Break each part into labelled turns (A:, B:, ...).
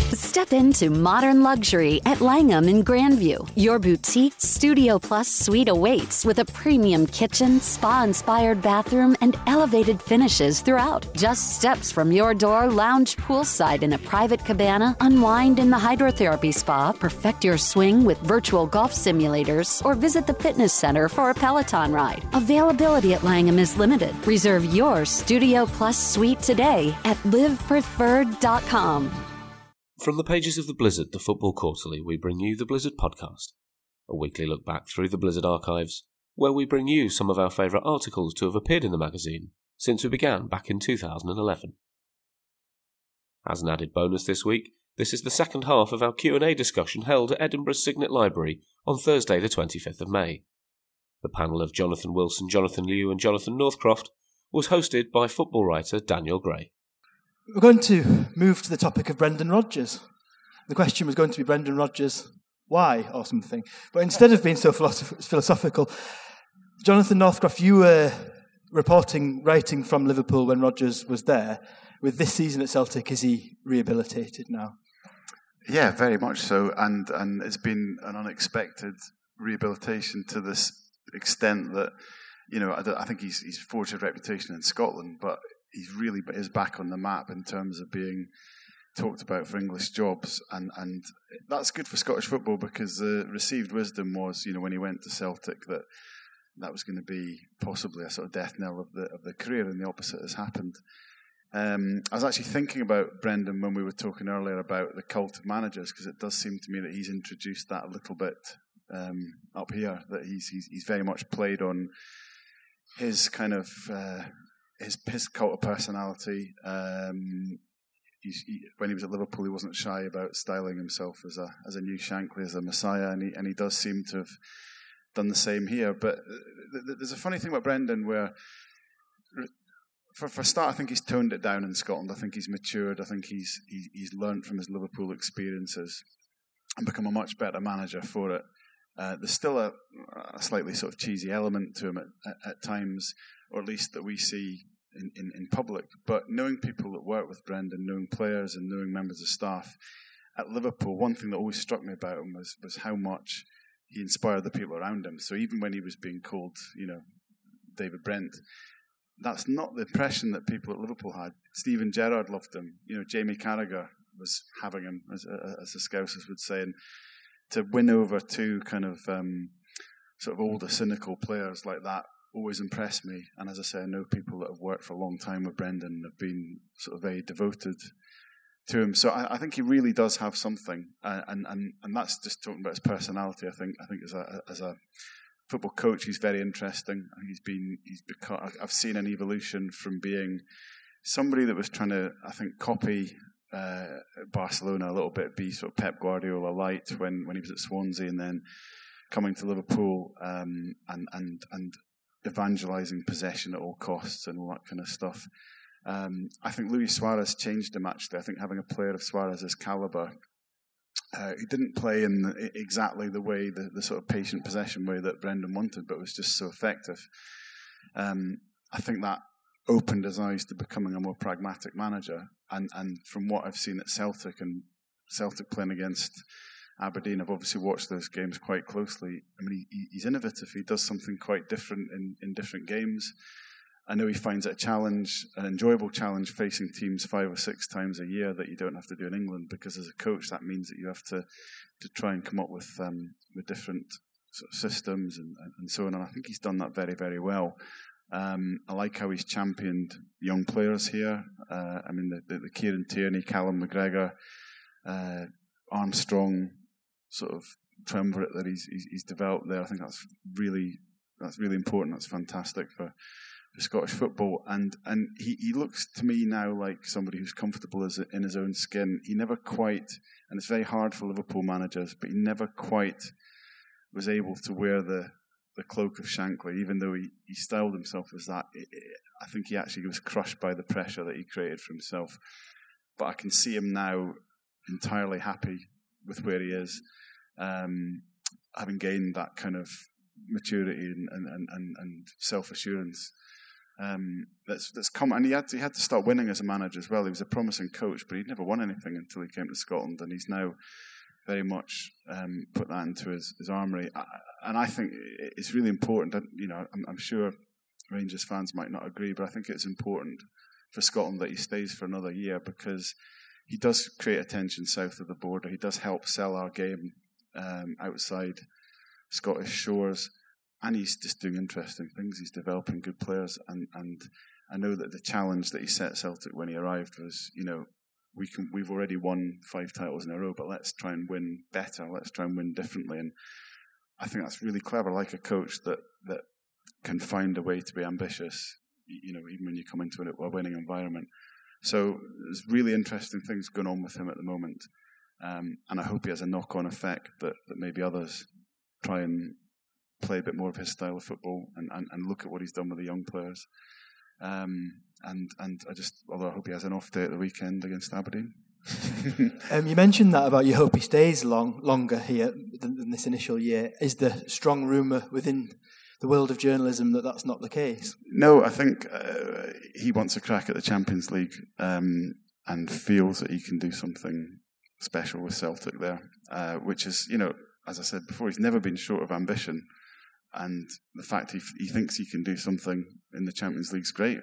A: Step into modern luxury at Langham in Grandview. Your boutique Studio Plus suite awaits with a premium kitchen, spa-inspired bathroom, and elevated finishes throughout. Just steps from your door, lounge poolside in a private cabana, unwind in the hydrotherapy spa, perfect your swing with virtual golf simulators, or visit the fitness center for a Peloton ride. Availability at Langham is limited. Reserve your Studio Plus suite today at livepreferred.com.
B: From the pages of The Blizzard, the Football Quarterly, we bring you the Blizzard Podcast, a weekly look back through the Blizzard archives, where we bring you some of our favourite articles to have appeared in the magazine since we began back in 2011. As an added bonus this week, this is the second half of our Q&A discussion held at Edinburgh's Signet Library on Thursday the 25th of May. The panel of Jonathan Wilson, Jonathan Liu and Jonathan Northcroft was hosted by football writer Daniel Gray.
C: We're going to move to the topic of Brendan Rodgers. The question was going to be Brendan Rodgers, why, or something. But instead of being so philosophical, Jonathan Northcroft, you were writing from Liverpool when Rodgers was there. With this season at Celtic, is he rehabilitated now?
D: Yeah, very much so. And it's been an unexpected rehabilitation to this extent that, you know, I think he's forged a reputation in Scotland, but he's really is back on the map in terms of being talked about for English jobs, and that's good for Scottish football because the received wisdom was, you know, when he went to Celtic that was going to be possibly a sort of death knell of the career, and the opposite has happened. I was actually thinking about Brendan when we were talking earlier about the cult of managers, because it does seem to me that he's introduced that a little bit up here, that he's very much played on his kind of his cult of personality. When he was at Liverpool, he wasn't shy about styling himself as a new Shankly, as a messiah, and he does seem to have done the same here. But there's a funny thing about Brendan where, for a start, I think he's toned it down in Scotland. I think he's matured. I think he's learnt from his Liverpool experiences and become a much better manager for it. There's still a slightly sort of cheesy element to him at times, or at least that we see in public. But knowing people that work with Brendan, knowing players and knowing members of staff at Liverpool, one thing that always struck me about him was how much he inspired the people around him. So even when he was being called, you know, David Brent, that's not the impression that people at Liverpool had. Steven Gerrard loved him. You know, Jamie Carragher was having him, as the Scousers would say. And to win over two kind of sort of older, cynical players like that always impressed me. And as I say, I know people that have worked for a long time with Brendan and have been sort of very devoted to him. So I think he really does have something, and that's just talking about his personality. I think as a football coach, he's very interesting. He's become. I've seen an evolution from being somebody that was trying to, I think, copy Barcelona a little bit, be sort of Pep Guardiola light when he was at Swansea, and then coming to Liverpool and evangelising possession at all costs and all that kind of stuff. I think Luis Suarez changed him, actually. I think having a player of Suarez's calibre, he didn't play in exactly the way, the sort of patient possession way that Brendan wanted, but was just so effective. I think that opened his eyes to becoming a more pragmatic manager. And from what I've seen at Celtic, and Celtic playing against Aberdeen, I've obviously watched those games quite closely. I mean, he's innovative. He does something quite different in different games. I know he finds it a challenge, an enjoyable challenge, facing teams 5 or 6 times a year that you don't have to do in England, because as a coach, that means that you have to try and come up with different sort of systems and so on. And I think he's done that very, very well. I like how he's championed young players here. I mean, the Kieran Tierney, Callum McGregor, Armstrong sort of triumvirate that he's developed there. I think that's really important. That's fantastic for Scottish football, and he looks to me now like somebody who's comfortable in his own skin. He never quite, and it's very hard for Liverpool managers, but he never quite was able to wear the cloak of Shankly, even though he styled himself as that. I think he actually was crushed by the pressure that he created for himself. But I can see him now entirely happy with where he is, having gained that kind of maturity and self-assurance. that's come, and he had to start winning as a manager as well. He was a promising coach, but he'd never won anything until he came to Scotland, and he's now very much put that into his armoury. And I think it's really important that, I'm sure Rangers fans might not agree, but I think it's important for Scotland that he stays for another year, because he does create attention south of the border. He does help sell our game outside Scottish shores, and he's just doing interesting things. He's developing good players, and I know that the challenge that he set Celtic when he arrived was, we've already won 5 titles in a row, but let's try and win better. Let's try and win differently. And I think that's really clever, like a coach that can find a way to be ambitious, even when you come into a winning environment. So there's really interesting things going on with him at the moment. And I hope he has a knock-on effect that maybe others try and play a bit more of his style of football and look at what he's done with the young players. And although I hope he has an off day at the weekend against Aberdeen.
C: You mentioned that about you hope he stays longer here than this initial year. Is there strong rumour within the world of journalism that that's not the case?
D: No, I think he wants a crack at the Champions League and feels that he can do something special with Celtic there, which is, as I said before, he's never been short of ambition. And the fact he thinks he can do something in the Champions League's great.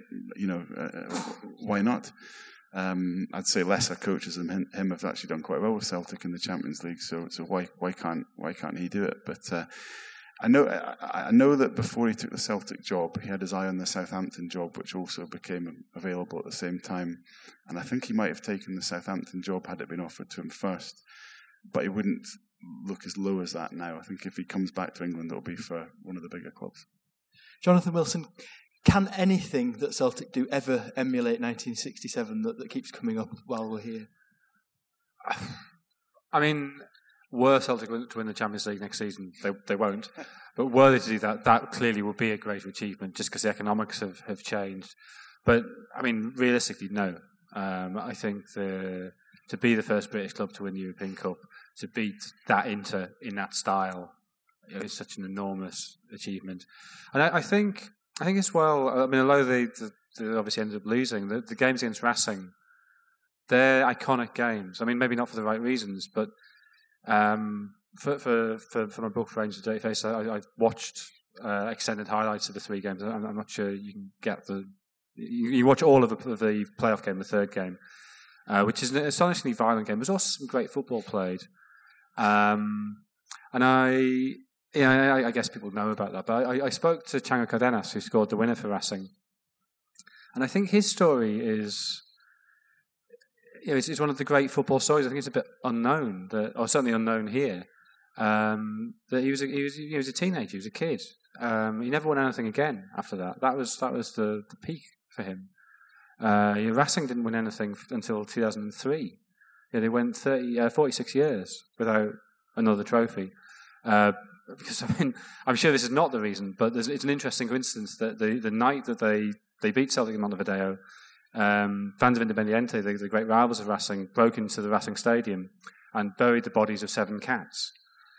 D: Why not? I'd say lesser coaches than him have actually done quite well with Celtic in the Champions League. So why can't he do it? But I know that before he took the Celtic job, he had his eye on the Southampton job, which also became available at the same time. And I think he might have taken the Southampton job had it been offered to him first, but he wouldn't look as low as that now. I think if he comes back to England, it'll be for one of the bigger clubs.
C: Jonathan Wilson, can anything that Celtic do ever emulate 1967 that keeps coming up while we're here?
E: I mean, were Celtic to win the Champions League next season, they won't. But were they to do that clearly would be a greater achievement, just because the economics have changed. But, I mean, realistically, no. I think to be the first British club to win the European Cup, to beat that Inter in that style, is such an enormous achievement. And I think as well, I mean, although they obviously ended up losing, the games against Racing, they're iconic games. I mean, maybe not for the right reasons, but for my book for Rangers Dirty Face, I watched extended highlights of the 3 games. I'm not sure you can get you watch all of the playoff game, the third game, which is an astonishingly violent game. There's also some great football played. And I guess people know about that, but I spoke to Chango Cardenas, who scored the winner for Racing, and I think his story is, it's one of the great football stories. I think it's a bit unknown, or certainly unknown here, that he was a teenager, he was a kid. He never won anything again after that. That was the peak for him. Racing didn't win anything until 2003. They went 46 years without another trophy. Because, I mean, I'm sure this is not the reason, but it's an interesting coincidence that the night that they beat Celtic in Montevideo, fans of Independiente, the great rivals of Racing, broke into the Racing Stadium and buried the bodies of 7 cats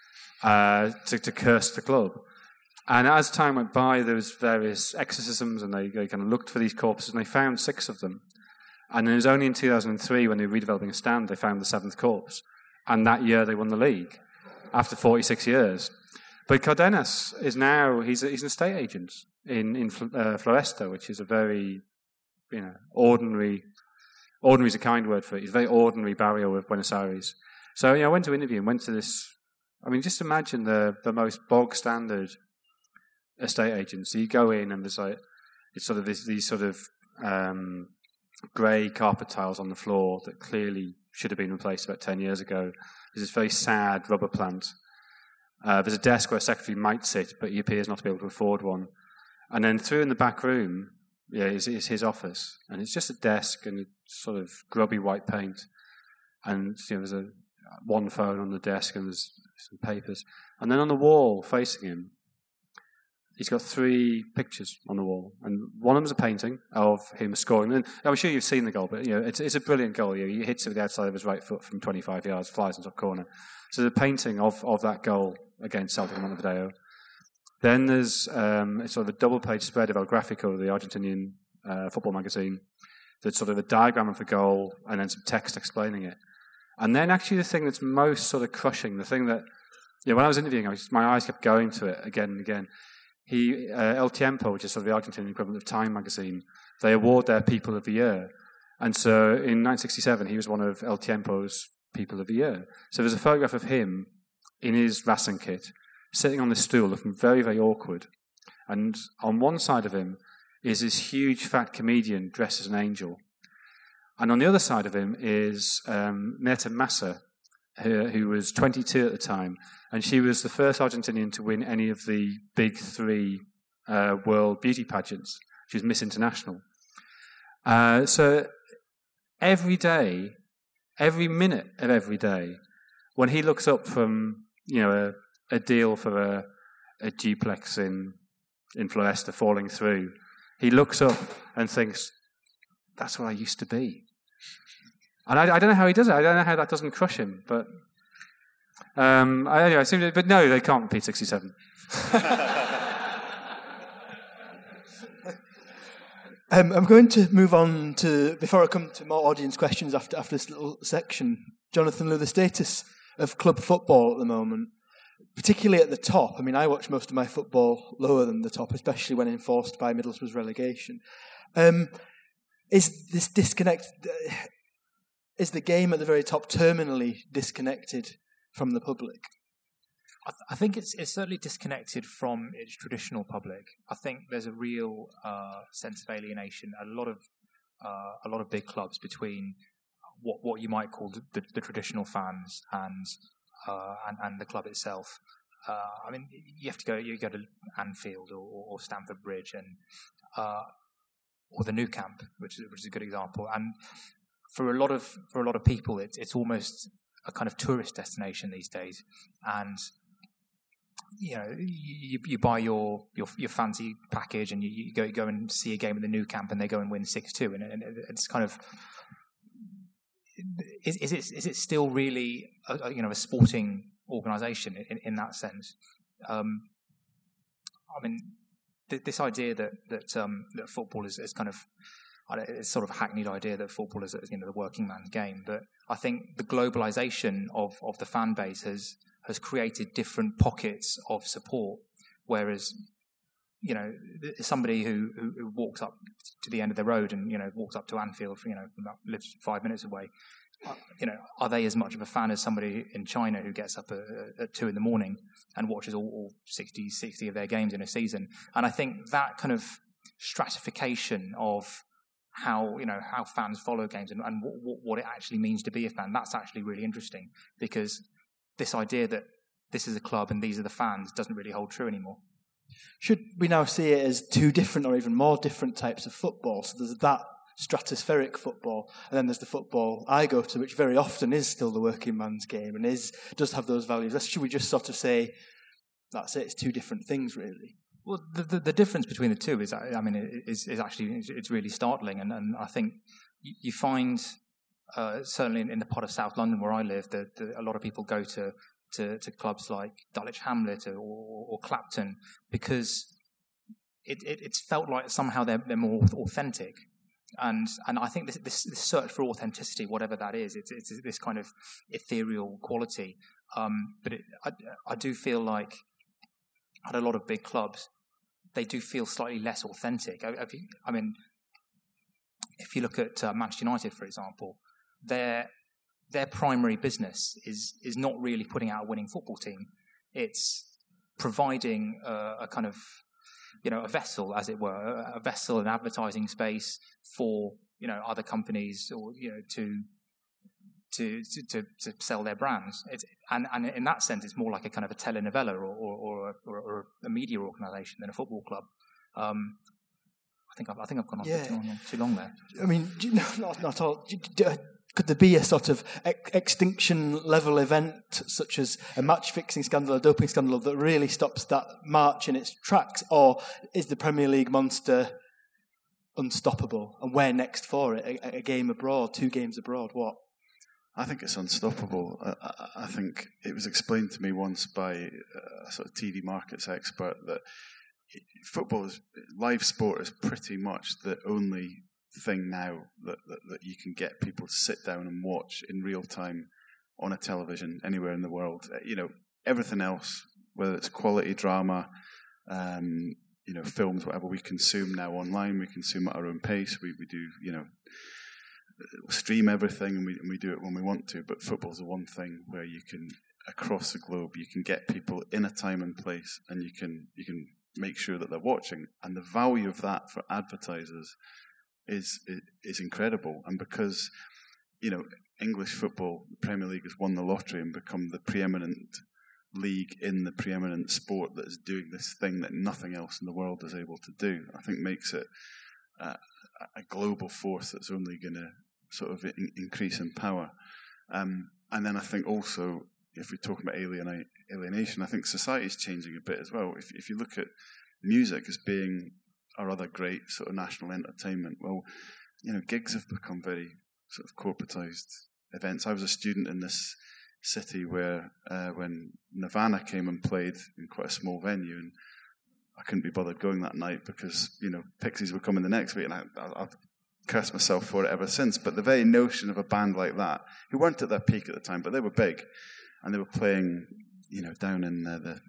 E: to curse the club. And as time went by, there was various exorcisms, and they kind of looked for these corpses, and they found 6 of them. And it was only in 2003, when they were redeveloping a stand, they found the 7th corpse. And that year they won the league, after 46 years. But Cardenas is now, he's an estate agent in Floresta, which is a very, ordinary is a kind word for it. It's a very ordinary barrio of Buenos Aires. So, I went to interview and went to this, I mean, just imagine the most bog standard estate agents. So you go in and there's it's sort of these sort of grey carpet tiles on the floor that clearly should have been replaced about 10 years ago. There's this very sad rubber plant. There's a desk where a secretary might sit, but he appears not to be able to afford one. And then through in the back room, is his office. And it's just a desk and sort of grubby white paint. And there's one phone on the desk and there's some papers. And then on the wall facing him, he's got 3 pictures on the wall, and one of them is a painting of him scoring. And I'm sure you've seen the goal, but it's a brilliant goal. He hits it with the outside of his right foot from 25 yards, flies into a corner. So the painting of that goal against Celtic in Montevideo. Then there's sort of a double-page spread of El Gráfico, the Argentinian football magazine, that's sort of a diagram of the goal and then some text explaining it. And then actually the thing that's most sort of crushing, the thing that, when I was interviewing, my eyes kept going to it again and again. El Tiempo, which is sort of the Argentinian equivalent of Time magazine, they award their People of the Year. And so in 1967, he was one of El Tiempo's People of the Year. So there's a photograph of him in his Racing kit, sitting on this stool, looking very, very awkward. And on one side of him is this huge fat comedian dressed as an angel. And on the other side of him is Mirta Massa, who was 22 at the time. And she was the first Argentinian to win any of the big 3 world beauty pageants. She was Miss International. So every day, every minute of every day, when he looks up from, a deal for a duplex in Floresta falling through, he looks up and thinks, that's what I used to be. And I don't know how he does it. I don't know how that doesn't crush him. But anyway, but no, they can't repeat 67.
C: I'm going to move on to, before I come to more audience questions after this little section, Jonathan Liew, the status of club football at the moment, particularly at the top. I mean, I watch most of my football lower than the top, especially when enforced by Middlesbrough's relegation. Is this disconnect? Is the game at the very top terminally disconnected from the public?
F: I think it's certainly disconnected from its traditional public. I think there's a real sense of alienation. A lot of big clubs between what you might call the traditional fans and the club itself. I mean, you go to Anfield or Stamford Bridge or the Nou Camp, which is a good example. And for a lot of people, it's almost a kind of tourist destination these days. And you buy your fancy package and you go and see a game at the Nou Camp and they go and win 6-2, and it's kind of is it still really a sporting organisation in that sense? I mean, this idea that football is kind of, it's sort of a hackneyed idea that football is the working man's game, but I think the globalisation of the fan base has created different pockets of support, whereas somebody who walks up to the end of the road and walks up to Anfield, lives 5 minutes away, are they as much of a fan as somebody in China who gets up at 2 a.m. and watches all 60 of their games in a season? And I think that kind of stratification of how fans follow games and what it actually means to be a fan, that's actually really interesting, because this idea that this is a club and these are the fans doesn't really hold true anymore.
C: Should we now see it as 2 different or even more different types of football? So there's that stratospheric football, and then there's the football I go to, which very often is still the working man's game and does have those values. Should we just sort of say, that's it, it's 2 different things, really?
F: Well, the difference between the two is actually it's really startling, and I think you find certainly in the part of South London where I live that a lot of people go to clubs like Dulwich Hamlet or Clapton because it's felt like somehow they're more authentic, and I think this search for authenticity, whatever that is, it's this kind of ethereal quality. But I do feel like at a lot of big clubs, they do feel slightly less authentic. I mean, if you look at Manchester United, for example, their primary business is not really putting out a winning football team. It's providing a kind of, a vessel, as it were, a vessel, an advertising space for, other companies or, to sell their brands. And in that sense, it's more like a kind of a telenovela or a media organisation than a football club. I think I've gone on too long there.
C: I mean, not at all. Could there be a sort of extinction-level event, such as a match-fixing scandal, a doping scandal, that really stops that march in its tracks? Or is the Premier League monster unstoppable? And where next for it? A game abroad, 2 games abroad, what?
D: I think it's unstoppable. I think it was explained to me once by a sort of TV markets expert that live sport is pretty much the only thing now that you can get people to sit down and watch in real time on a television anywhere in the world. Everything else, whether it's quality drama, films, whatever we consume now online, we consume at our own pace. We do, stream everything, and we do it when we want to. But football's the one thing where you can, across the globe, you can get people in a time and place, and you can make sure that they're watching. And the value of that for advertisers is incredible. And because English football, the Premier League, has won the lottery and become the preeminent league in the preeminent sport that is doing this thing that nothing else in the world is able to do, I think makes it a global force that's only going to sort of increase in power. And then I think also, if we're talking about alienation, I think society is changing a bit as well. If you look at music as being our other great sort of national entertainment, well, gigs have become very sort of corporatized events. I was a student in this city where when Nirvana came and played in quite a small venue, and I couldn't be bothered going that night because Pixies were coming the next week, and I've cursed myself for it ever since. But the very notion of a band like that, who weren't at their peak at the time, but they were big, and they were playing down in the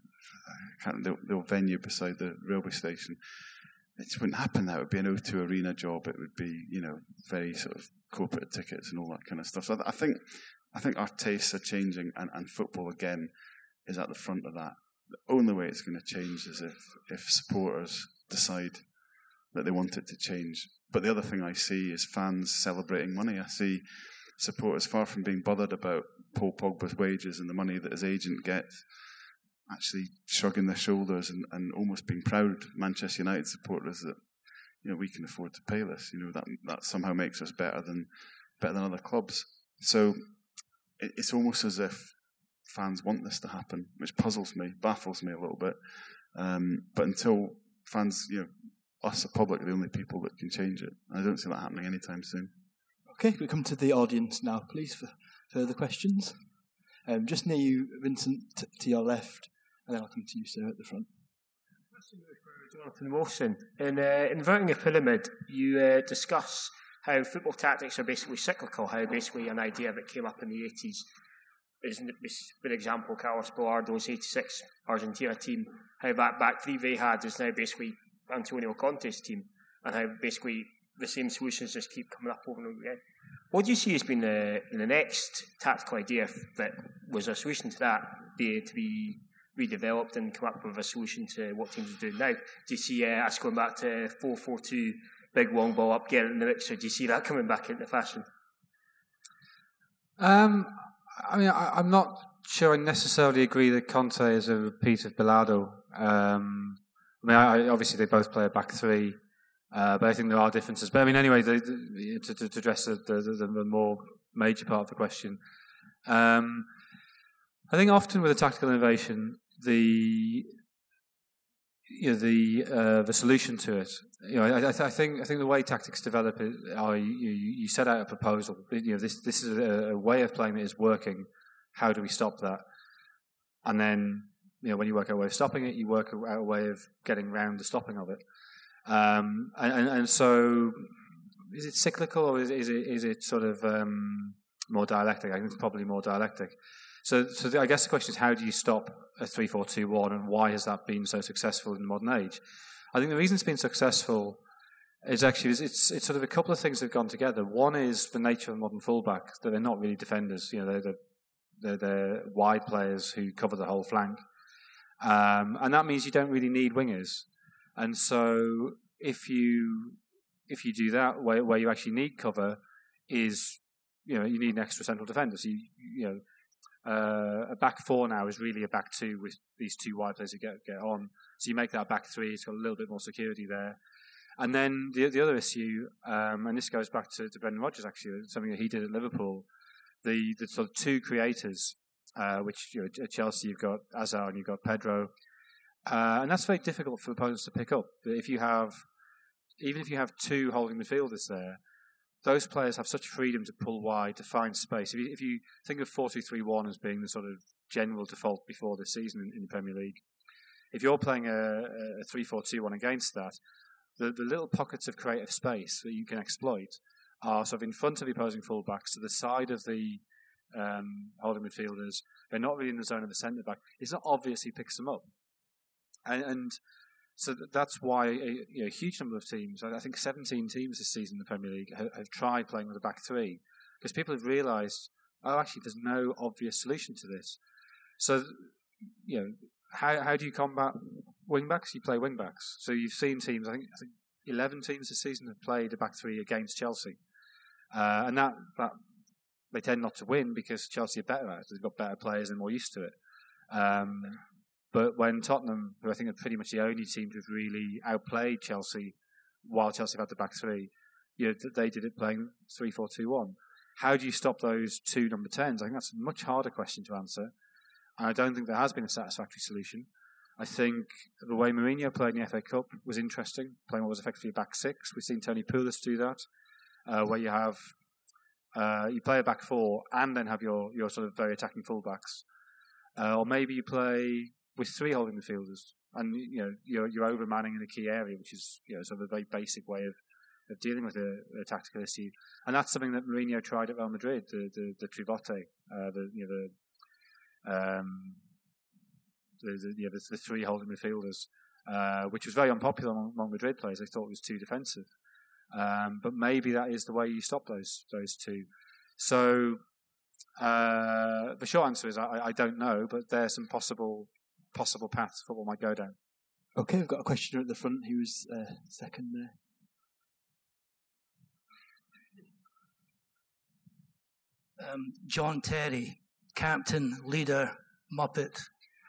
D: old venue beside the railway station, it just wouldn't happen now. It would be an O2 Arena job. It would be very sort of corporate tickets and all that kind of stuff. So I think our tastes are changing, and football again is at the front of that. The only way it's going to change is if supporters decide that they want it to change. But the other thing I see is fans celebrating money. I see supporters, far from being bothered about Paul Pogba's wages and the money that his agent gets, actually shrugging their shoulders and almost being proud Manchester United supporters that we can afford to pay this. That somehow makes us better than other clubs. So it's almost as if fans want this to happen, which puzzles me, baffles me a little bit. But until fans, us, the public, are the only people that can change it. I don't see that happening anytime soon.
C: Okay, we come to the audience now, please, for further questions. Just near you, Vincent, to your left, and then I'll come to you, sir, at the front.
G: Question for Jonathan Wilson. In Inverting a Pyramid, you discuss how football tactics are basically cyclical, how basically an idea that came up in the 80s is, for example, Carlos Bilardo's 86 Argentina team, how that back three they had is now basically Antonio Conte's team, and how basically the same solutions just keep coming up over and over again. What do you see as being the next tactical idea that was a solution to that, to be redeveloped and come up with a solution to what teams are doing now? Do you see us going back to 4-4-2, big long ball up, get it in the mix, or do you see that coming back into fashion?
E: I'm not sure I necessarily agree that Conte is a repeat of Bilardo. Obviously they both play a back three, but I think there are differences. But anyway, to address the more major part of the question, I think often with a tactical innovation, the solution to it, I think the way tactics develop are you set out a proposal. This is a way of playing that is working. How do we stop that? And then when you work out a way of stopping it, you work out a way of getting around the stopping of it. And so, is it cyclical or is it sort of more dialectic? I think it's probably more dialectic. So I guess the question is, how do you stop a 3-4-2-1, and why has that been so successful in the modern age? I think the reason it's been successful is actually it's sort of a couple of things that have gone together. One is the nature of modern fullback, that they're not really defenders. They're wide players who cover the whole flank, and that means you don't really need wingers. And so if you do that, where you actually need cover is you need an extra central defender. So a back four now is really a back two with these two wide players who get on. So you make that back three. It's got a little bit more security there. And then the other issue, and this goes back to Brendan Rodgers actually, something that he did at Liverpool. The sort of two creators, which at Chelsea you've got Hazard and you've got Pedro, and that's very difficult for opponents to pick up. But even if you have two holding midfielders there, those players have such freedom to pull wide, to find space. If you think of 4-2-3-1 as being the sort of general default before this season in the Premier League, if you're playing a 3-4-2-1 against that, the little pockets of creative space that you can exploit are sort of in front of the opposing fullbacks, to the side of the holding midfielders. They're not really in the zone of the centre back. It's not obvious he picks them up, and so that's why a huge number of teams, I think 17 teams this season in the Premier League, have tried playing with a back three, because people have realised, actually, there's no obvious solution to this. So, how do you combat wing backs? You play wing backs. So you've seen teams, I think 11 teams this season have played a back three against Chelsea. And that they tend not to win because Chelsea are better at it. They've got better players and more used to it. But when Tottenham, who I think are pretty much the only team to have really outplayed Chelsea while Chelsea had the back three, they did it playing 3-4-2-1. How do you stop those two number 10s? I think that's a much harder question to answer. And I don't think there has been a satisfactory solution. I think the way Mourinho played in the FA Cup was interesting, playing what was effectively a back six. We've seen Tony Pulis do that, where you have you play a back four and then have your sort of very attacking fullbacks, or maybe you play with three holding midfielders, and you're overmanning in a key area, which is sort of a very basic way of dealing with a tactical issue. And that's something that Mourinho tried at Real Madrid, the Trivote, the three holding midfielders, which was very unpopular among Madrid players. They thought it was too defensive. But maybe that is the way you stop those two. So the short answer is I don't know, but there's some possible paths football might go down.
C: Okay, we've got a questioner at the front who was second there.
H: John Terry, captain, leader, Muppet.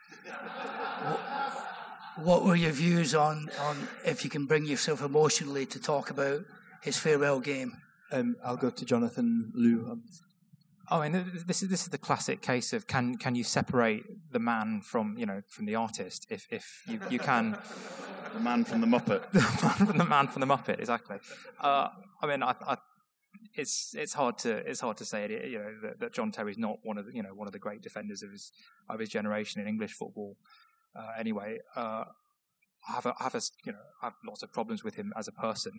H: What were your views on if you can bring yourself emotionally to talk about his farewell game?
C: I'll go to Jonathan, Lou.
F: I mean, this is the classic case of can you separate the man from the artist? If you can,
D: the man from the Muppet,
F: the man from the Muppet, exactly. I mean, it's hard to say that John Terry's not one of the great defenders of his generation in English football. Anyway, I have lots of problems with him as a person.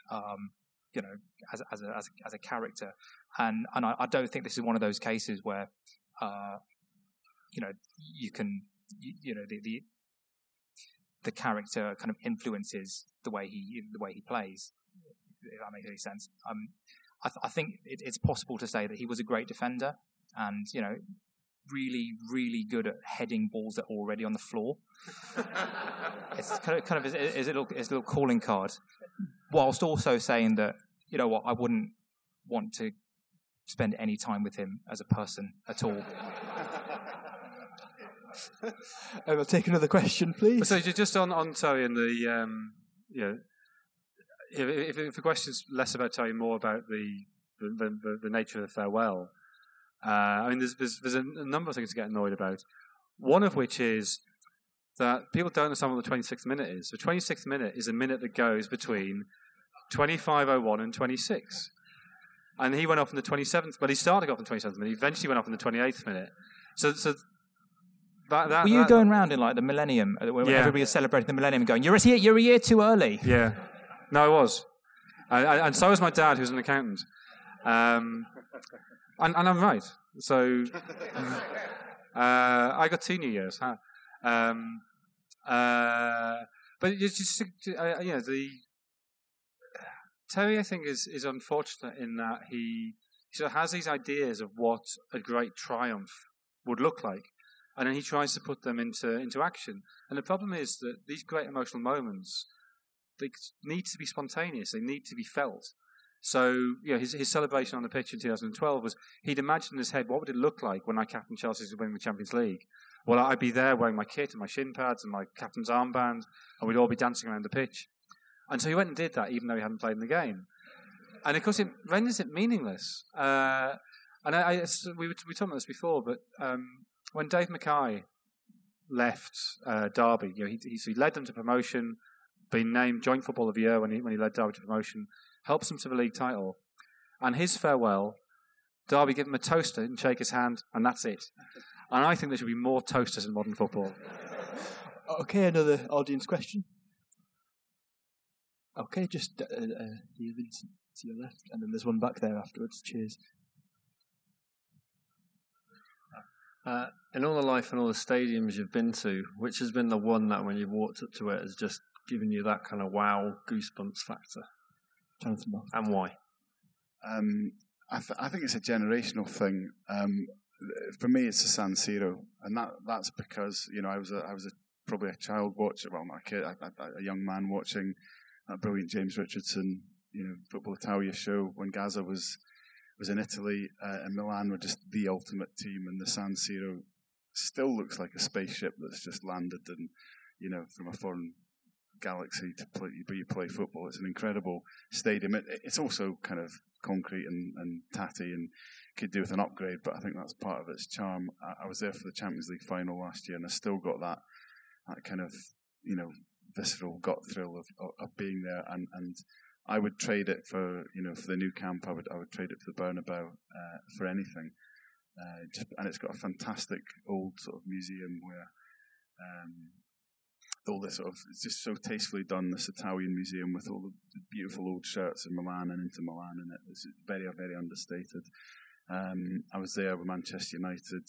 F: As a character, and I don't think this is one of those cases where you can the character kind of influences the way he plays, if that makes any sense. I think it's possible to say that he was a great defender and really, really good at heading balls that are already on the floor. It's kind of his little calling card, whilst also saying that I wouldn't want to spend any time with him as a person at all.
C: We'll take another question, please.
E: So just on Terry and the if the question's less about Terry, more about the nature of the farewell. I mean, there's a number of things to get annoyed about. One of which is that people don't understand what the 26th minute is. The 26th minute is a minute that goes between 25:01 and 26. And he went off in the 27th, but he started off in the 27th minute. He eventually went off in the 28th minute. So were
F: you going around in like the millennium, when everybody was celebrating the millennium and going, you're a year too early?
E: Yeah. No, I was. And so was my dad, who's an accountant. And I'm right. So I got 2 New Years. Huh? But it's just Terry, I think, is unfortunate in that he sort of has these ideas of what a great triumph would look like, and then he tries to put them into action. And the problem is that these great emotional moments, they need to be spontaneous. They need to be felt. So, his celebration on the pitch in 2012 was, he'd imagined in his head, what would it look like when I captain Chelsea to win the Champions League? Well, I'd be there wearing my kit and my shin pads and my captain's armband, and we'd all be dancing around the pitch. And so he went and did that, even though he hadn't played in the game. And of course, it renders it meaningless. And we were talking about this before, but when Dave Mackay left Derby, he led them to promotion, been named Joint Footballer of the Year when he led Derby to promotion, helps them to the league title. And his farewell, Derby give him a toaster and shake his hand, and that's it. And I think there should be more toasters in modern football.
C: Okay, another audience question. Okay, just you, Vincent, to your left, and then there's one back there afterwards. Cheers.
I: In all the life and all the stadiums you've been to, which has been the one that when you've walked up to it has just given you that kind of wow goosebumps factor?
C: Jonathan Moffat.
I: And why?
D: I think it's a generational thing. For me, it's the San Siro, and that's because I was probably a child watcher, well, not a kid, a young man watching that brilliant James Richardson, Football Italia show when Gaza was in Italy, and Milan were just the ultimate team, and the San Siro still looks like a spaceship that's just landed and from a foreign galaxy to play football. It's an incredible stadium. It's also kind of concrete and tatty and could do with an upgrade, but I think that's part of its charm. I was there for the Champions League final last year, and I still got that kind of visceral gut thrill of being there, and I would trade it for for the new camp. I would trade it for the Bernabeu for anything. And it's got a fantastic old sort of museum where all this sort of, it's just so tastefully done, this Italian museum with all the beautiful old shirts of Milan and Inter Milan in it. It's very, very understated. I was there with Manchester United,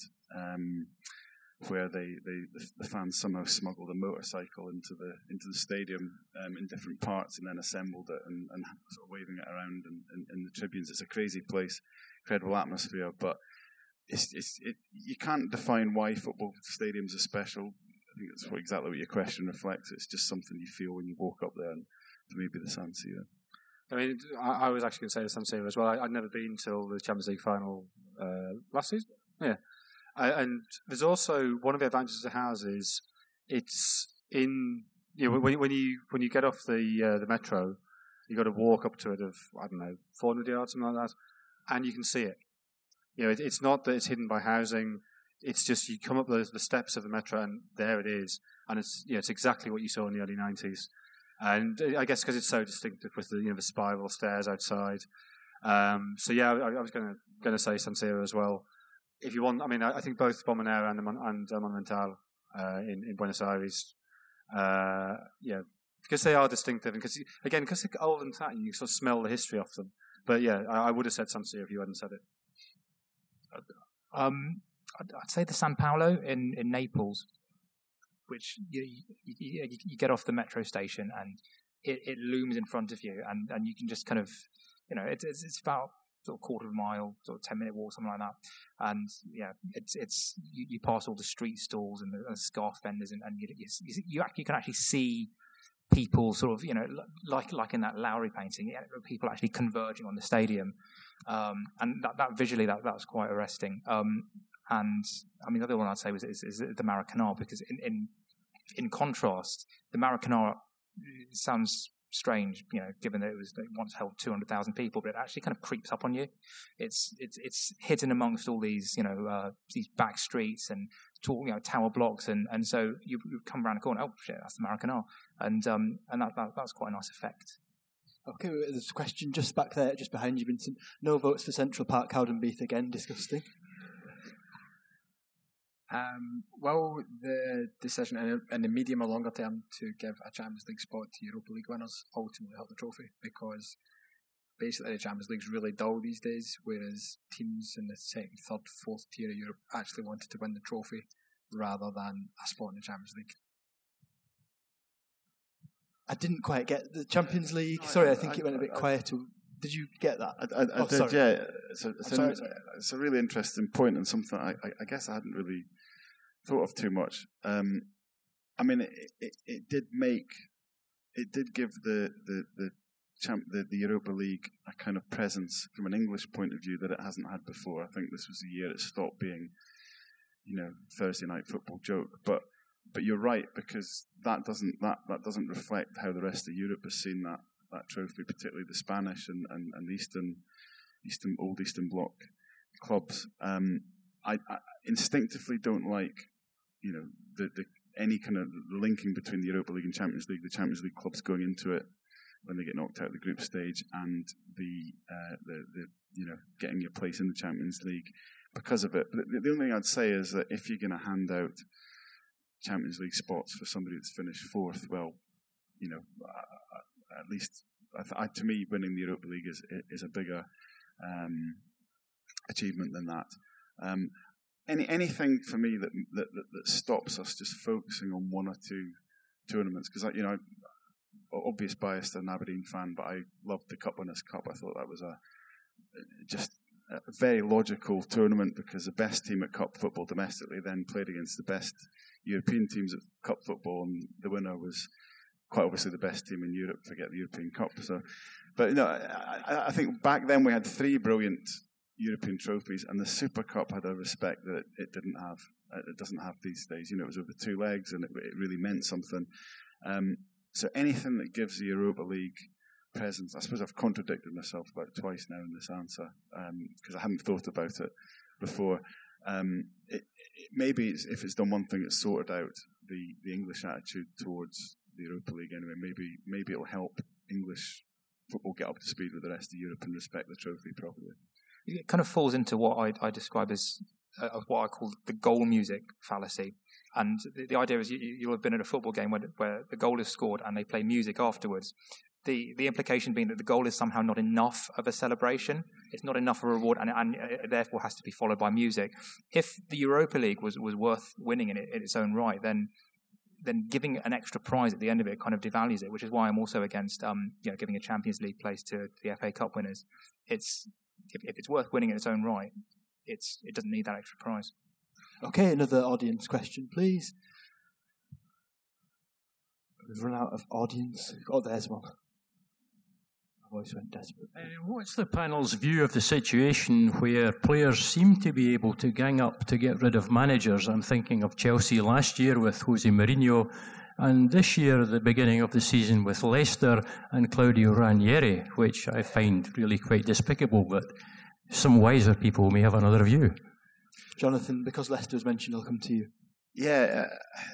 D: where the fans somehow smuggled a motorcycle into the stadium in different parts and then assembled it and sort of waving it around in the tribunes. It's a crazy place, incredible atmosphere, but you can't define why football stadiums are special. I think that's exactly what your question reflects. It's just something you feel when you walk up there, and for me, it'd be the San Siro.
E: I mean, I was actually going to say the San Siro as well. I'd never been till the Champions League final last season. Yeah. And there's also one of the advantages it has is it's in when you get off the metro, you got to walk up to it of 400 yards, something like that, and you can see it. It's not that it's hidden by housing. It's just you come up the steps of the metro and there it is, and it's exactly what you saw in the early 90s. And I guess because it's so distinctive with the the spiral stairs outside. So yeah, I was going to say San Siro as well. If you want, I think both Bombonera and Monumental in Buenos Aires, because they are distinctive, and because they're old and tatty, you sort of smell the history of them. But yeah, I would have said San Siro if you hadn't said it.
F: I'd say the San Paolo in Naples, which you get off the metro station and it looms in front of you, and you can just kind of, it's about sort of quarter of a mile, sort of 10-minute walk, something like that. And it's you pass all the street stalls and the scarf vendors, and you can actually see people sort of, like in that Lowry painting, people actually converging on the stadium, and that visually that was quite arresting. And the other one I'd say is the Maracanã, because in contrast, the Maracanã sounds strange, given that it once held 200,000 people, but it actually kind of creeps up on you. It's hidden amongst all these these back streets and tall tower blocks, and so you come around the corner, oh shit, that's the Maracanã, and that's quite a nice effect.
C: Okay, there's a question just back there, just behind you, Vincent. No votes for Central Park, Cowdenbeath again. Disgusting.
J: Will the decision in the medium or longer term to give a Champions League spot to Europa League winners ultimately help the trophy? Because basically the Champions League's really dull these days, whereas teams in the second, third, fourth tier of Europe actually wanted to win the trophy rather than a spot in the Champions League.
C: I didn't quite get the Champions League. Sorry, I think it went a bit quieter. Did you get that?
D: I did, sorry. Yeah. It's a really interesting point and something I guess I hadn't really thought of too much. It did give the Europa League a kind of presence from an English point of view that it hasn't had before. I think this was the year it stopped being, Thursday night football joke. But you're right, because that doesn't reflect how the rest of Europe has seen that trophy, particularly the Spanish and the old Eastern Bloc clubs. I instinctively don't like, any kind of linking between the Europa League and Champions League. The Champions League clubs going into it when they get knocked out of the group stage, and the getting your place in the Champions League because of it. But the only thing I'd say is that if you're going to hand out Champions League spots for somebody that's finished fourth, well, at least to me, winning the Europa League is a bigger achievement than that. Anything for me that stops us just focusing on one or two tournaments, because obvious bias to an Aberdeen fan, but I loved the Cup Winners' Cup. I thought that was just a very logical tournament, because the best team at cup football domestically then played against the best European teams at cup football, and the winner was quite obviously the best team in Europe. Forget the European Cup. So, but I think back then we had 3 brilliant European trophies, and the Super Cup had a respect that it didn't have. It doesn't have these days. It was over 2 legs, and it really meant something. So anything that gives the Europa League presence, I suppose I've contradicted myself about twice now in this answer, because I hadn't thought about it before. Maybe if it's done one thing, it's sorted out the English attitude towards the Europa League anyway. Maybe it'll help English football get up to speed with the rest of Europe and respect the trophy properly.
F: It kind of falls into what I describe as what I call the goal music fallacy. And the idea is you'll have been at a football game where the goal is scored and they play music afterwards. The implication being that the goal is somehow not enough of a celebration. It's not enough of a reward, and it therefore has to be followed by music. If the Europa League was worth winning in its own right, then giving an extra prize at the end of it kind of devalues it, which is why I'm also against giving a Champions League place to the FA Cup winners. If it's worth winning in its own right, it doesn't need that extra prize.
C: Okay, another audience question, please. We've run out of audience. Oh, there's one. My voice went desperate.
K: What's the panel's view of the situation where players seem to be able to gang up to get rid of managers? I'm thinking of Chelsea last year with Jose Mourinho, and this year, the beginning of the season, with Leicester and Claudio Ranieri, which I find really quite despicable, but some wiser people may have another view.
C: Jonathan, because Leicester was mentioned, I'll come to you.
D: Yeah,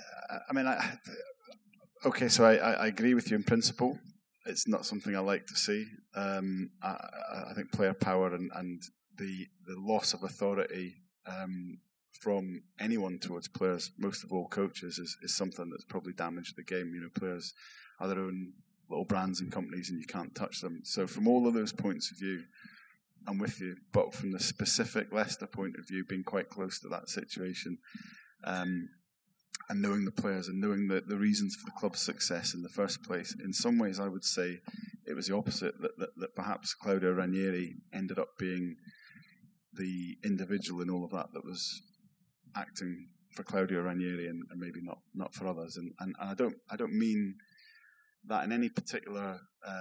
D: okay, so I agree with you in principle. It's not something I like to see. I think player power and the loss of authority from anyone towards players, most of all coaches, is something that's probably damaged the game. Players are their own little brands and companies, and you can't touch them. So from all of those points of view, I'm with you. But from the specific Leicester point of view, being quite close to that situation, and knowing the players and knowing the reasons for the club's success in the first place, in some ways I would say it was the opposite, that perhaps Claudio Ranieri ended up being the individual in all of that was acting for Claudio Ranieri and maybe not for others. And I don't mean that in any particular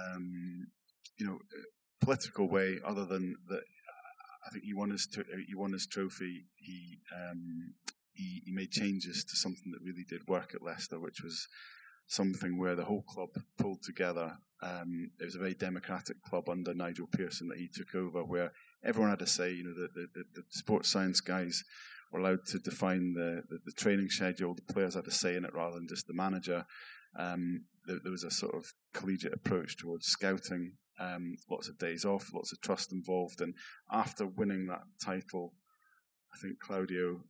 D: political way, other than that. I think he won his trophy. He made changes to something that really did work at Leicester, which was something where the whole club pulled together. It was a very democratic club under Nigel Pearson that he took over, where everyone had a say. The sports science guys were allowed to define the training schedule. The players had a say in it rather than just the manager. There was a sort of collegiate approach towards scouting. Lots of days off, lots of trust involved. And after winning that title, I think Claudio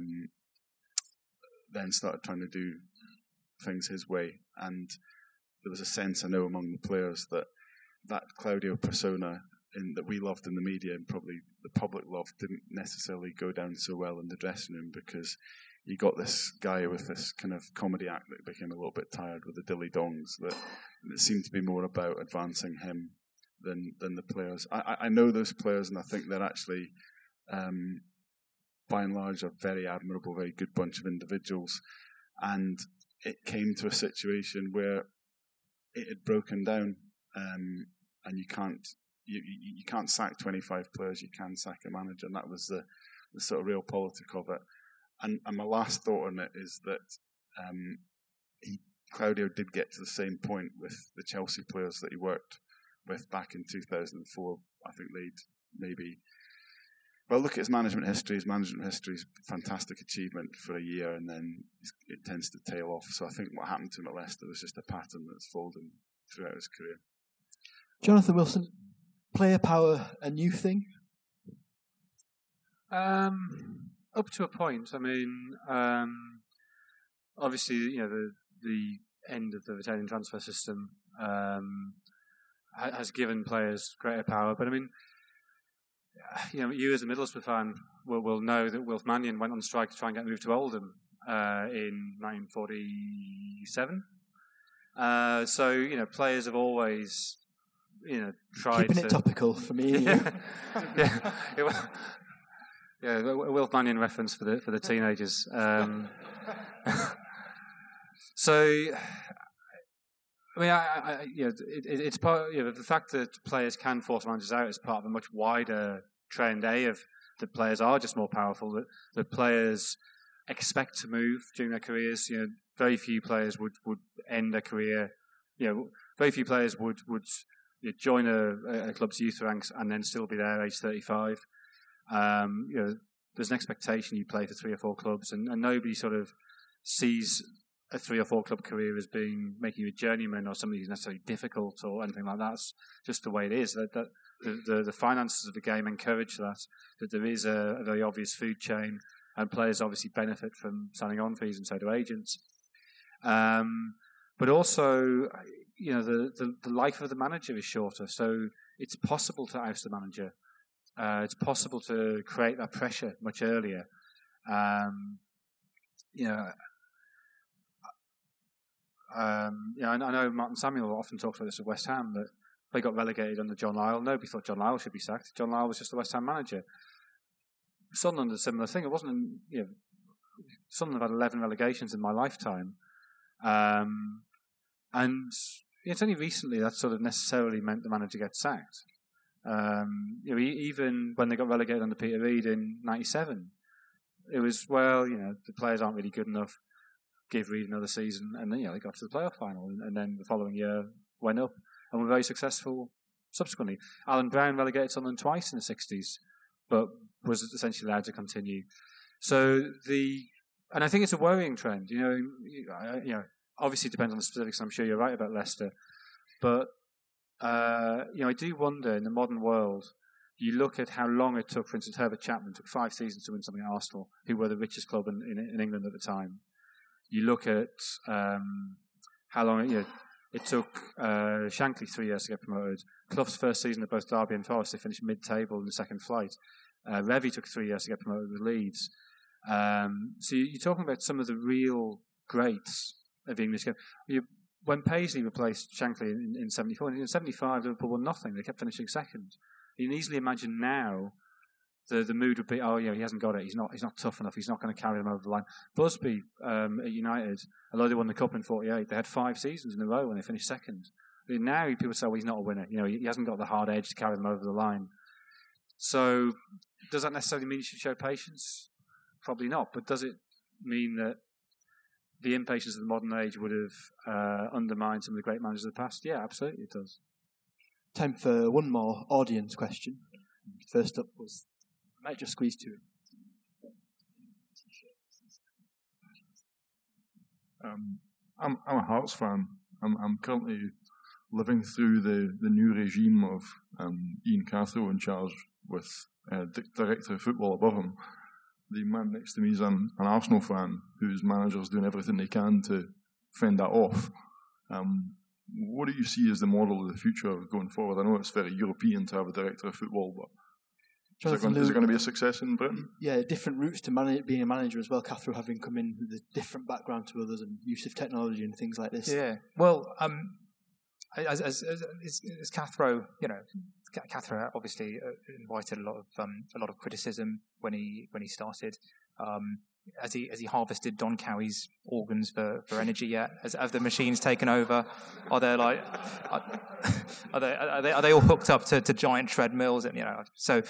D: then started trying to do things his way. And there was a sense, I know, among the players that Claudio persona that we loved in the media and probably the public loved didn't necessarily go down so well in the dressing room, because you got this guy with this kind of comedy act that became a little bit tired with the dilly dongs, that it seemed to be more about advancing him than the players. I know those players, and I think they're actually by and large a very admirable, very good bunch of individuals. And it came to a situation where it had broken down, and you can't sack 25 players, you can sack a manager, and that was the sort of real politic of it. And my last thought on it is that Claudio did get to the same point with the Chelsea players that he worked with back in 2004. I think they'd maybe... Well, look at his management history. His management history is a fantastic achievement for a year, and then it tends to tail off. So I think what happened to him at Leicester was just a pattern that's followed him throughout his career.
C: Jonathan Wilson, player power a new thing?
E: Up to a point. I mean, obviously, the end of the Italian transfer system has given players greater power. But I mean, you as a Middlesbrough fan will know that Wilf Mannion went on strike to try and get moved to Oldham in 1947. So players have always tried
C: keeping it topical for me.
E: Yeah, a Wilf Mannion reference for the teenagers. So, I mean, it's part. The fact that players can force managers out is part of a much wider trend. Of that players are just more powerful. That players expect to move during their careers. Very few players would end their career. Very few players would join a club's youth ranks and then still be there age 35. There's an expectation you play for 3 or 4 clubs, and nobody sort of sees a 3 or 4 club career as being making you a journeyman or something who's necessarily difficult or anything like that. It's just the way it is. That the finances of the game encourage that there is a very obvious food chain, and players obviously benefit from signing on fees, and so do agents. But also, the life of the manager is shorter, so it's possible to oust the manager. It's possible to create that pressure much earlier. I know Martin Samuel often talks about this at West Ham, that they got relegated under John Lyall. Nobody thought John Lyall should be sacked. John Lyall was just the West Ham manager. Sunderland did a similar thing. It wasn't, Sunderland have had 11 relegations in my lifetime. And it's only recently that sort of necessarily meant the manager gets sacked. Even when they got relegated under Peter Reid in '97, it was, the players aren't really good enough. Give Reid another season, and then they got to the playoff final, and then the following year went up and were very successful subsequently. Alan Brown relegated Sunderland twice in the '60s, but was essentially allowed to continue. So and I think it's a worrying trend. Obviously it depends on the specifics. I'm sure you're right about Leicester, but I do wonder in the modern world. You look at how long it took. For instance, Herbert Chapman took 5 seasons to win something at Arsenal, who were the richest club in England at the time. You look at how long it took Shankly 3 years to get promoted. Clough's first season at both Derby and Forest, they finished mid-table in the second flight. Revie took 3 years to get promoted with Leeds. So you're talking about some of the real greats of the English game. When Paisley replaced Shankly in 74, in 75, Liverpool won nothing. They kept finishing second. You can easily imagine now the mood would be, he hasn't got it. He's not tough enough. He's not going to carry them over the line. Busby at United, although they won the cup in '48, they had 5 seasons in a row when they finished second. Now people say, he's not a winner. He hasn't got the hard edge to carry them over the line. So does that necessarily mean you should show patience? Probably not. But does it mean that the impatience of the modern age would have undermined some of the great managers of the past? Yeah, absolutely it does.
C: Time for one more audience question. First up was, I might just squeeze 2.
L: I'm a Hearts fan. I'm currently living through the new regime of Ian Cathro in charge with director of football above him. The man next to me is an Arsenal fan whose manager's doing everything they can to fend that off. What do you see as the model of the future going forward? I know it's very European to have a director of football, but is it going to be a success in Britain?
C: Yeah, different routes to being a manager as well. Cathro having come in with a different background to others and use of technology and things like this.
F: Yeah, well, as Cathro, Cathro obviously invited a lot of criticism when he started. Has he harvested Don Cowie's organs for energy yet? Have the machines taken over? Are they are they all hooked up to giant treadmills? And so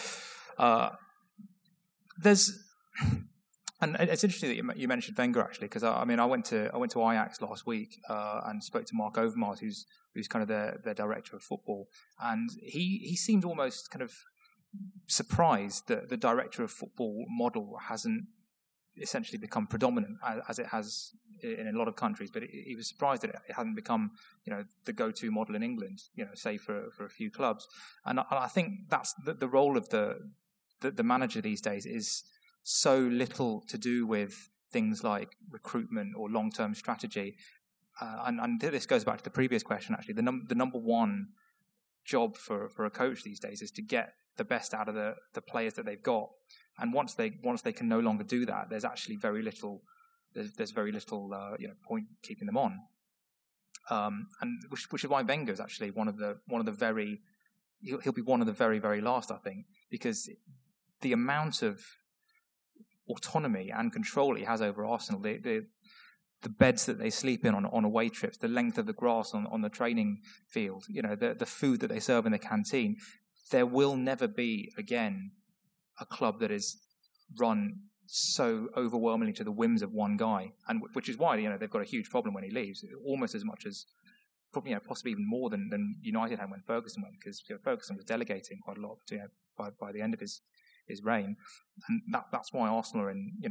F: there's. And it's interesting that you mentioned Wenger actually, because I went to Ajax last week and spoke to Mark Overmars, who's kind of their director of football, and he seemed almost kind of surprised that the director of football model hasn't essentially become predominant as it has in a lot of countries. But he was surprised that it hadn't become, the go-to model in England, say for a few clubs. And I think that's the role of the manager these days is so little to do with things like recruitment or long-term strategy. And this goes back to the previous question, actually. The number one job for a coach these days is to get the best out of the players that they've got. And once they can no longer do that, there's actually very little point keeping them on. And which is why Wenger is actually one of the he'll be one of the very, very last, I think, because the amount of autonomy and control he has over Arsenal, the beds that they sleep in on away trips, the length of the grass on the training field, the food that they serve in the canteen, there will never be again a club that is run so overwhelmingly to the whims of one guy, and which is why they've got a huge problem when he leaves, almost as much as probably possibly even more than United had when Ferguson went, because Ferguson was delegating quite a lot by the end of his reign, and that's why Arsenal are in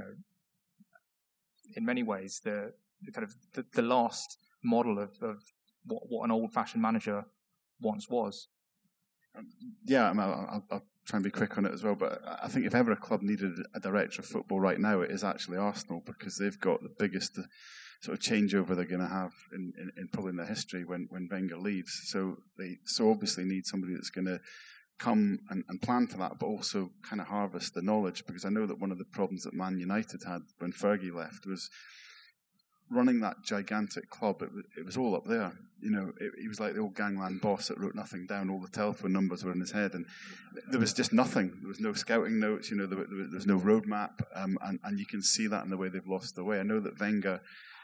F: many ways the kind of the last model of what an old-fashioned manager once was.
D: I'll try and be quick on it as well, but I think if ever a club needed a director of football right now, it is actually Arsenal, because they've got the biggest sort of changeover they're going to have in probably in their history when Wenger leaves. So they obviously need somebody that's going to come and plan for that, but also kind of harvest the knowledge, because I know that one of the problems that Man United had when Fergie left was running that gigantic club. It was all up there. He was like the old gangland boss that wrote nothing down. All the telephone numbers were in his head, and there was just nothing. There was no scouting notes. There was no roadmap, and you can see that in the way they've lost their way. I know that Wenger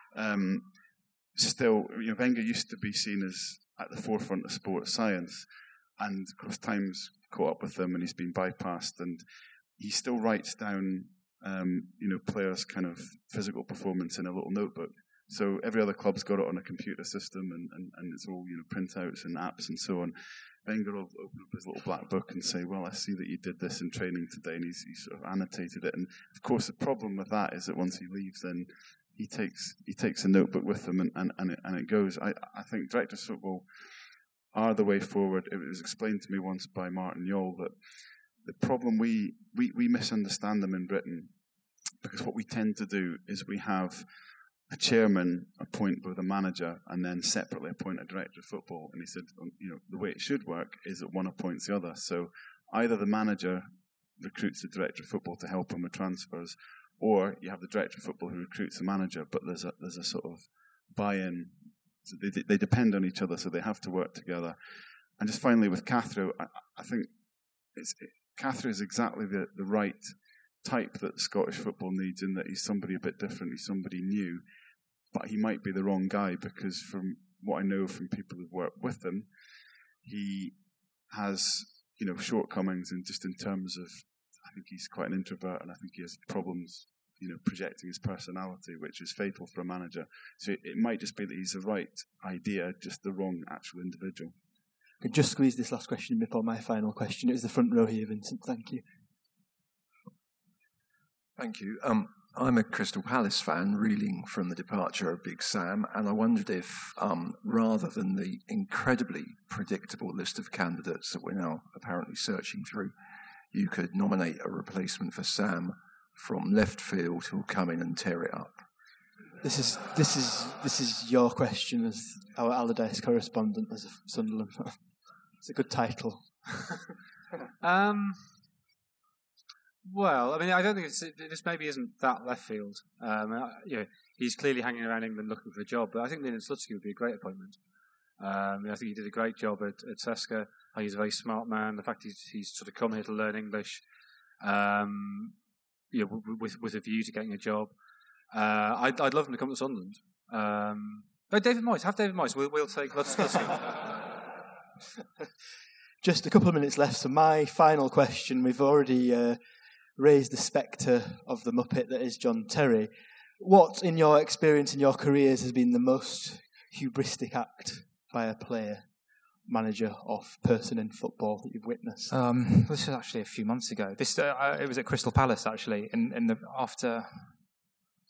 D: Wenger used to be seen as at the forefront of sports science, and of course time's caught up with him, and he's been bypassed, and he still writes down players' kind of physical performance in a little notebook. So every other club's got it on a computer system, and it's all printouts and apps and so on. Wenger will open up his little black book and say, "Well, I see that you did this in training today," and he's sort of annotated it. And of course, the problem with that is that once he leaves, then he takes a notebook with him, and it goes. I think directors of football are the way forward. It was explained to me once by Martin Yole that the problem we misunderstand them in Britain, because what we tend to do is we have a chairman appoint both a manager and then separately appoint a director of football. And he said, the way it should work is that one appoints the other. So either the manager recruits the director of football to help him with transfers, or you have the director of football who recruits the manager, but there's a sort of buy-in. So they depend on each other, so they have to work together. And just finally with Cathro, I think Cathro is exactly the right type that Scottish football needs, in that he's somebody a bit different, he's somebody new, but he might be the wrong guy, because from what I know from people who've worked with him, he has shortcomings in terms of, I think he's quite an introvert, and I think he has problems projecting his personality, which is fatal for a manager. So it might just be that he's the right idea, just the wrong actual individual.
C: I could just squeeze this last question before my final question. It was the front row here, Vincent. Thank you.
M: Thank you. I'm a Crystal Palace fan, reeling from the departure of Big Sam, and I wondered if, rather than the incredibly predictable list of candidates that we're now apparently searching through, you could nominate a replacement for Sam from left field who'll come in and tear it up.
C: This is your question as our Allardyce correspondent as a Sunderland fan. It's a good title.
E: Well, I mean, I don't think this maybe isn't that left field. He's clearly hanging around England looking for a job, but I think Lynn Slutsky would be a great appointment. I think he did a great job at Cesca. He's a very smart man. The fact he's sort of come here to learn English, with a view to getting a job. I'd love him to come to Sunderland. But David Moyes, have David Moyes. We'll take Slutsky.
C: Just a couple of minutes left. So my final question: we've already raised the spectre of the Muppet that is John Terry. What, in your experience, in your careers, has been the most hubristic act by a player, manager, or person in football that you've witnessed?
F: This was actually a few months ago. It was at Crystal Palace, actually, after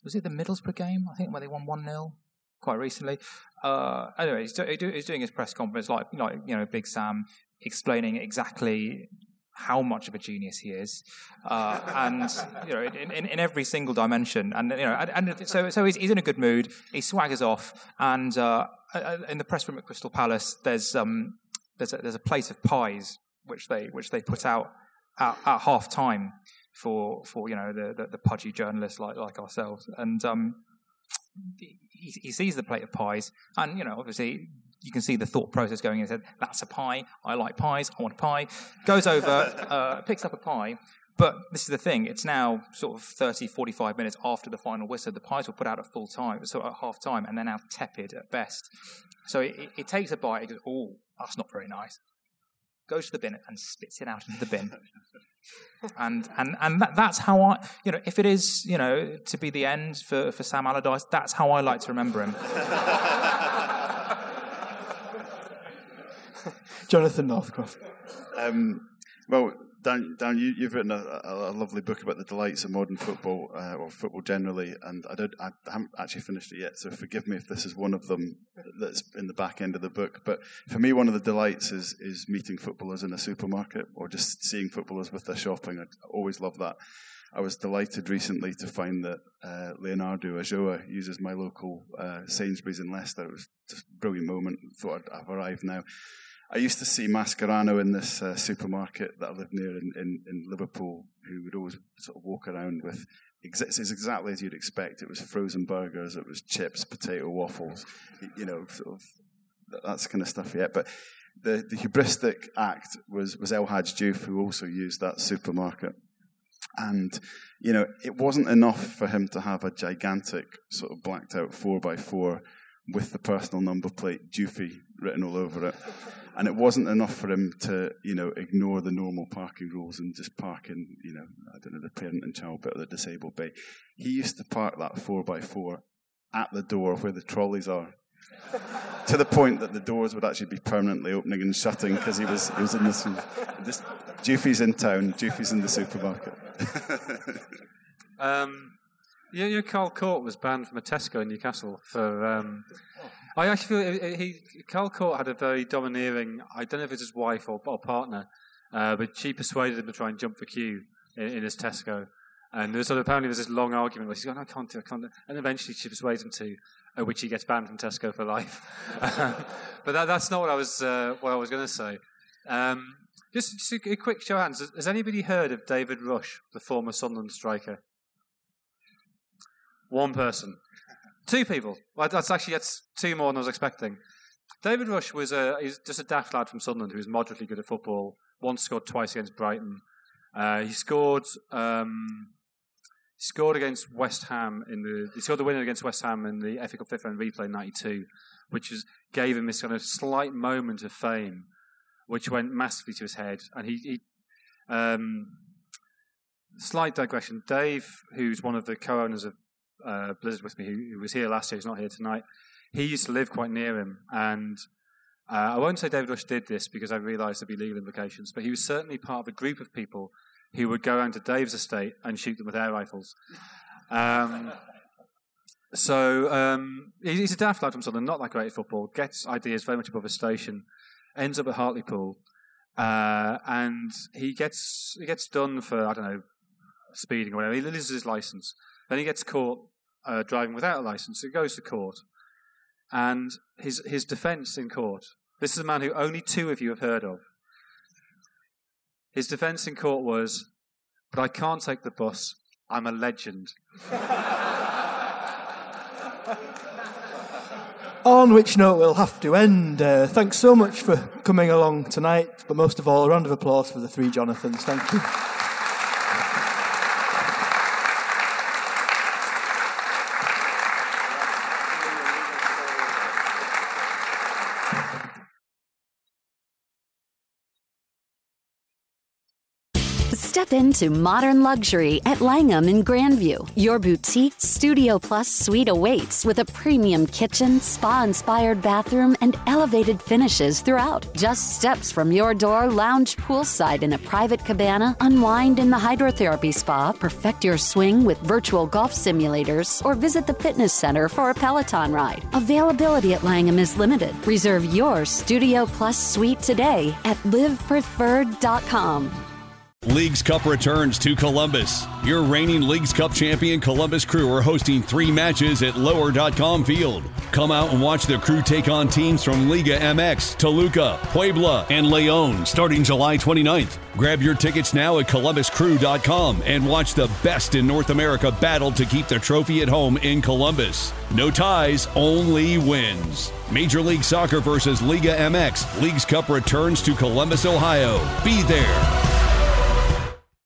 F: was it the Middlesbrough game? I think where they won 1-0 quite recently. Anyway, he's doing his press conference like Big Sam, explaining exactly how much of a genius he is, and in every single dimension, and so he's in a good mood. He swaggers off, and in the press room at Crystal Palace, there's a plate of pies which they put out at half time for the pudgy journalists like ourselves, and he sees the plate of pies, and obviously you can see the thought process going in. He said, "That's a pie. I like pies. I want a pie." Goes over, picks up a pie. But this is the thing. It's now sort of 30, 45 minutes after the final whistle. The pies were put out at full time, so at half time, and they're now tepid at best. So it takes a bite. It goes, "Oh, that's not very nice." Goes to the bin and spits it out into the bin. and that's how I, if it is, to be the end for Sam Allardyce, that's how I like to remember him.
C: Jonathan Northcroft.
D: Well, Dan, you've written a lovely book about the delights of modern football, or football generally, and I haven't actually finished it yet, so forgive me if this is one of them that's in the back end of the book. But for me, one of the delights is meeting footballers in a supermarket, or just seeing footballers with their shopping. I always love that. I was delighted recently to find that Leonardo Ajoa uses my local Sainsbury's in Leicester. It was just a brilliant moment. Thought I've arrived now. I used to see Mascherano in this supermarket that I lived near in Liverpool, who would always sort of walk around with, it's exactly as you'd expect. It was frozen burgers, it was chips, potato waffles, sort of that's the kind of stuff yet. But the hubristic act was El Hadj Diouf, who also used that supermarket. And, it wasn't enough for him to have a gigantic sort of blacked out 4x4 with the personal number plate Dioufy written all over it. And it wasn't enough for him to, ignore the normal parking rules and just park in, the parent and child bit of the disabled bay. He used to park that 4x4 at the door where the trolleys are, to the point that the doors would actually be permanently opening and shutting because he was in this. Dioufy's in town. Dioufy's in the supermarket.
E: Carl Court was banned from a Tesco in Newcastle for. I actually feel Carl Court had a very domineering. I don't know if it's his wife or partner, but she persuaded him to try and jump the queue in his Tesco. And apparently there's this long argument where she's going, "I can't do it." And eventually she persuades him to, which he gets banned from Tesco for life. But that's not what I was going to say. Just a quick show of hands. Has anybody heard of David Rush, the former Sunderland striker? One person. Two people. Well, that's two more than I was expecting. David Rush he's just a daft lad from Sunderland who was moderately good at football. Once scored twice against Brighton. He scored against West Ham he scored the winner against West Ham in the FA Cup fifth round replay in '92, which gave him this kind of slight moment of fame, which went massively to his head. And he slight digression. Dave, who's one of the co-owners of Blizzard with me, who was here last year, he's not here tonight. He used to live quite near him, and I won't say David Rush did this because I realised there'd be legal implications, but he was certainly part of a group of people who would go around to Dave's estate and shoot them with air rifles. He's a daft lad from Sunderland, not that great at football, gets ideas very much above his station, ends up at Hartlepool, and he gets done for, I don't know, speeding or whatever. He loses his licence. Then he gets caught driving without a licence. So he goes to court. And his defence in court, this is a man who only two of you have heard of. His defence in court was, "But I can't take the bus. I'm a legend."
C: On which note we'll have to end. Thanks so much for coming along tonight. But most of all, a round of applause for the three Jonathans. Thank you.
A: Step into modern luxury at Langham in Grandview. Your boutique Studio Plus suite awaits with a premium kitchen, spa-inspired bathroom, and elevated finishes throughout. Just steps from your door, lounge poolside in a private cabana, unwind in the hydrotherapy spa, perfect your swing with virtual golf simulators, or visit the fitness center for a Peloton ride. Availability at Langham is limited. Reserve your Studio Plus suite today at livepreferred.com.
N: Leagues Cup returns to Columbus. Your reigning Leagues Cup champion Columbus Crew are hosting 3 matches at Lower.com Field. Come out and watch the Crew take on teams from Liga MX, Toluca, Puebla, and León starting July 29th. Grab your tickets now at columbuscrew.com and watch the best in North America battle to keep the trophy at home in Columbus. No ties, only wins. Major League Soccer versus Liga MX. Leagues Cup returns to Columbus, Ohio. Be there.